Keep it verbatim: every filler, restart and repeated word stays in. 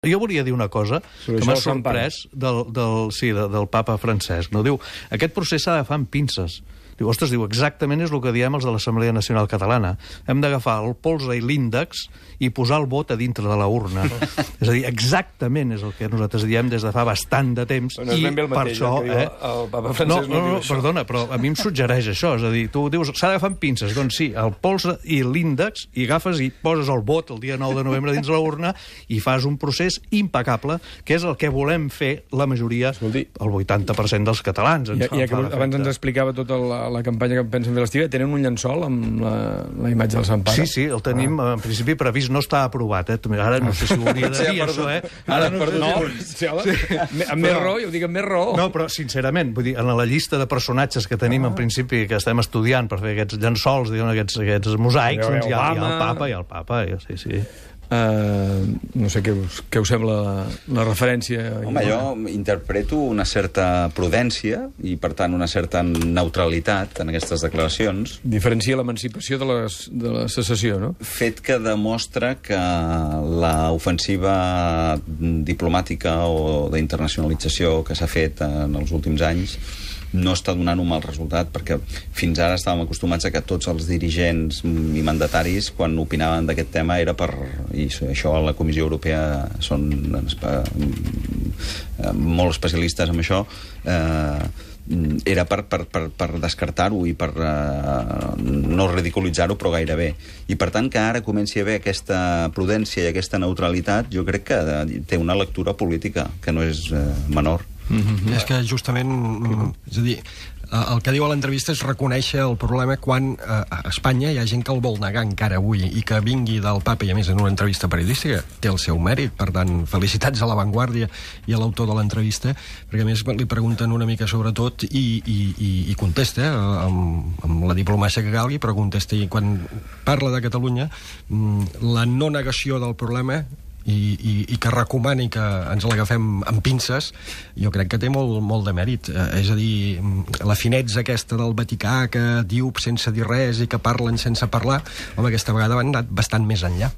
Jo volia dir una cosa que m'ha sorprès del, del, sí, de, del papa Francesc. No? Diu, aquest procés s'ha d'agafar amb pinces. Diu, ostres, diu, exactament és el que diem els de l'Assemblea Nacional Catalana. Hem d'agafar el polze i l'índex i posar el vot a dintre de la urna. És a dir, exactament és el que nosaltres diem des de fa bastant de temps. No és ben bé el mateix, per això, eh? El papa Francesc no, no, no, no perdona, però a mi em suggereix això. És a dir, tu dius, s'ha d'agafar amb pinces. Doncs sí, el polze i l'índex, i agafes i poses el vot el dia nou de novembre dins la urna i fas un procés impecable, que és el que volem fer la majoria, el vuitanta per cent dels catalans. Ja, ja que abans ens explicava tota la, la campanya que pensen fer l'estiu, tenen un llençol amb la, la imatge del Sant Pare? Sí, sí, el tenim, ah. en principi previst, no està aprovat, eh? Ara no sé si ho hauria de dir, això, eh? Ara no sé si... No, sí. Amb més raó, jo ho dic amb més raó. No, però, sincerament, vull dir, en la llista de personatges que tenim, en principi, que estem estudiant per fer aquests llençols, diguem, aquests, aquests mosaics, doncs hi ha, hi ha el papa, hi ha el papa, sí, sí. Uh, no sé què us, què us sembla la, la referència. Home, jo interpreto una certa prudència i, per tant, una certa neutralitat en aquestes declaracions. Diferencia l'emancipació de, les, de la secessió, no? Fet que demostra que l'ofensiva diplomàtica o d'internacionalització que s'ha fet en els últims anys no està donant un mal resultat, perquè fins ara estàvem acostumats a que tots els dirigents i mandataris, quan opinaven d'aquest tema, era per... i això a la Comissió Europea són molt especialistes en això, eh, era per, per, per, per descartar-ho i per eh, no ridiculitzar-ho, però gairebé. I per tant, que ara comenci a haver aquesta prudència i aquesta neutralitat, jo crec que té una lectura política que no és eh, menor. Mm-hmm. És que justament, és a dir, el que diu a l'entrevista és reconèixer el problema quan a Espanya hi ha gent que el vol negar encara avui, i que vingui del papa, i a més en una entrevista periodística té el seu mèrit, per tant felicitats a La Vanguardia i a l'autor de l'entrevista, perquè a més li pregunten una mica sobre tot i, i, i, i contesta amb, amb la diplomàcia que calgui, però contesta, i quan parla de Catalunya la no negació del problema I, i, i que recomani que ens l'agafem amb pinces, jo crec que té molt, molt de mèrit. Eh, és a dir, la finezza aquesta del Vaticà que diu sense dir res i que parlen sense parlar, home, aquesta vegada han anat bastant més enllà.